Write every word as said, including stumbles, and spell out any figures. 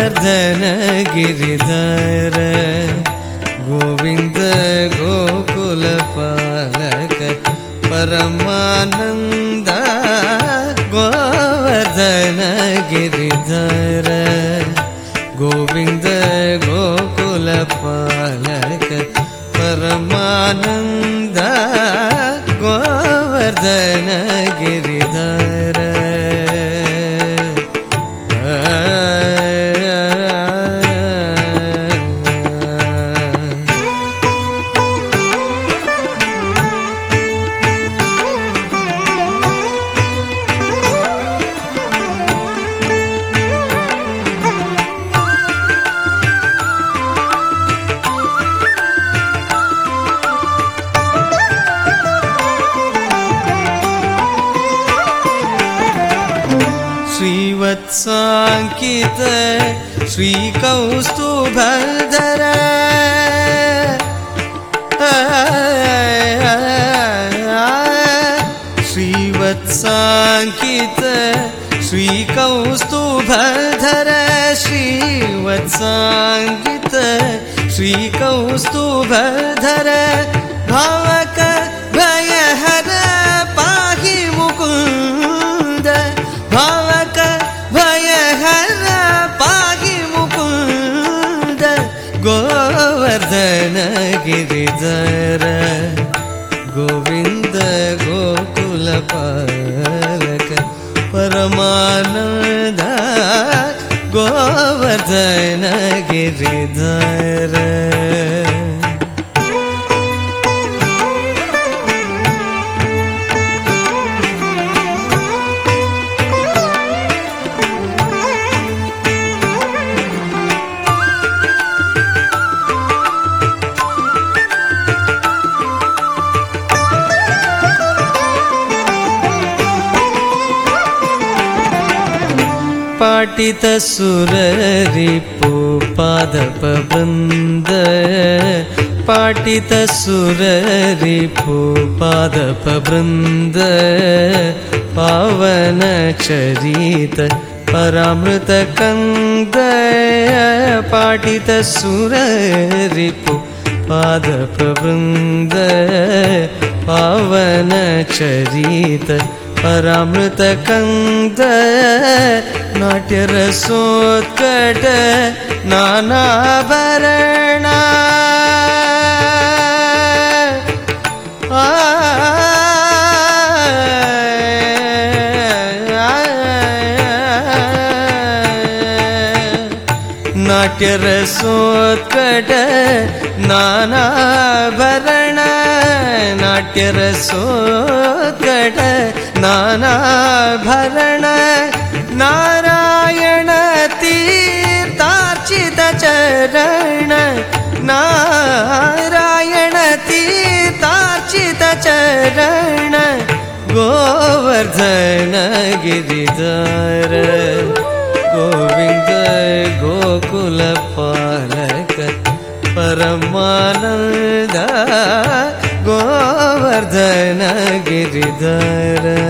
ಗೋವರ್ಧನ ಗಿರಿಧರ ಗೋವಿಂದ ಗೋಕುಲ ಪಾಲಕ ಪರಮಾನಂದ ಗೋವರ್ಧನ ಗಿರಿಧರ ಗೋವಿಂದ ಗೋಕುಲ ಪಾಲಕ ಪರಮಾನಂದ ಗೋವರ್ಧನ ಗಿರಿಧರ श्रीवत्साङ्कित श्रीकौस्तुभधर श्रीवत्साङ्कित श्रीकौस्तुभधर श्रीवत्साङ्कित श्रीकौस्तुभधर भावक भयहर पाहि मुकुन्द भावक भयहर पाहि मुकुन्द गोवर्धन गिरिधर गोविंद गोकुल पालक परमानंद गोवर्धन गिरिधर पाटित सुररिपु पादप वृंद पाटित सुररिपु पादप वृंद पावन चरित परामृत कंद पाटित सुररिपु पादप वृंद पावन चरित परामृत कंद नाट्य रसोत्कट नानाभरण नाट्य रसोत्कट नानाभरण नाट्य रसोत्कट नानाभरण नारायण तीर्थार्चित चरण नारायण तीर्थार्चित चरण गोवर्धन गिरिधर गोविंद गोकुल पालक परमानंद गोवर्धन गिरिधर